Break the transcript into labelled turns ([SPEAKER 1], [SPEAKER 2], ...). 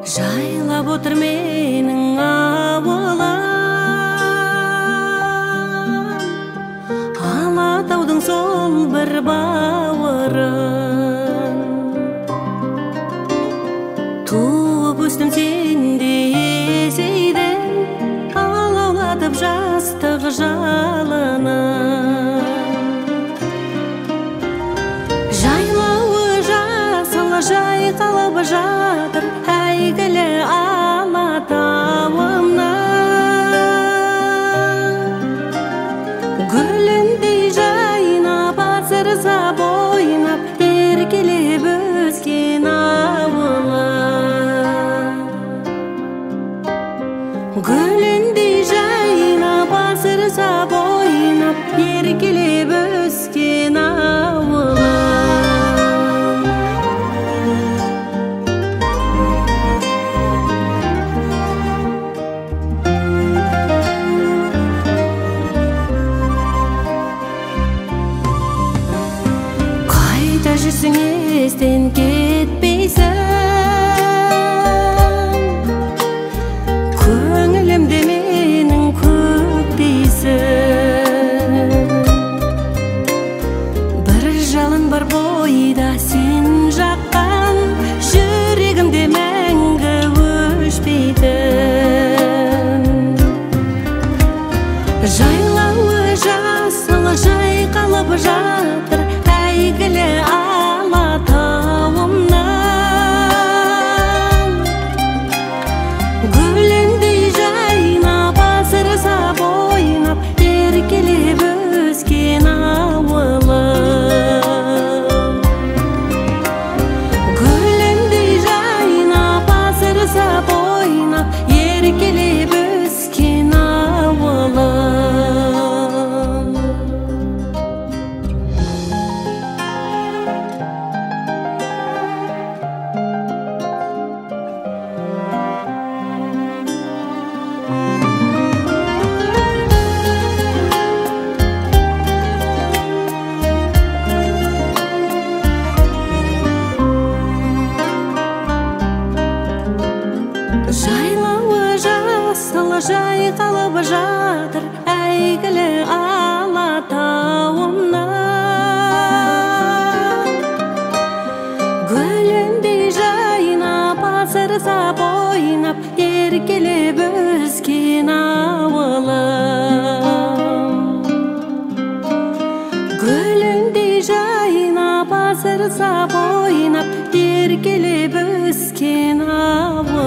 [SPEAKER 1] Жайлап отыр менің ауылым, Алатаудың сол бір бауырын. Туып өстім сенде есейден, алаулатып жастық жалынын. Жайлауы жасыл жайқалып жатыр әйгілі Алатауымнан. Гүліндей жайнап асырса бойнап, еркелеп өскен ауылым. Гүліндей жайнап асырса бойнап, еркелеп өскен ауылым. Қайда жүрсің, естен кетпейсің, көңілімде менің көктейсің. Бір жалын бар бойда сен жаққан, жүрегімде мәңгі өшпейтін. Жайлауы жасыл жайқалып жатыр әйгілі Алатауымнан. Гүліндей жайнап асырса бойнап, еркелеп өскен ауылым. Гүліндей жайнап асырса бойнап, еркелеп өскен ауылым. Жайлауы жасыл жайқалып жатыр әйгілі Алатауымнан. Гүліндей жайнап асырса бойнап, еркелеп өскен ауылым. Гүліндей жайнап асырса бойнап, еркелеп өскен ауылым.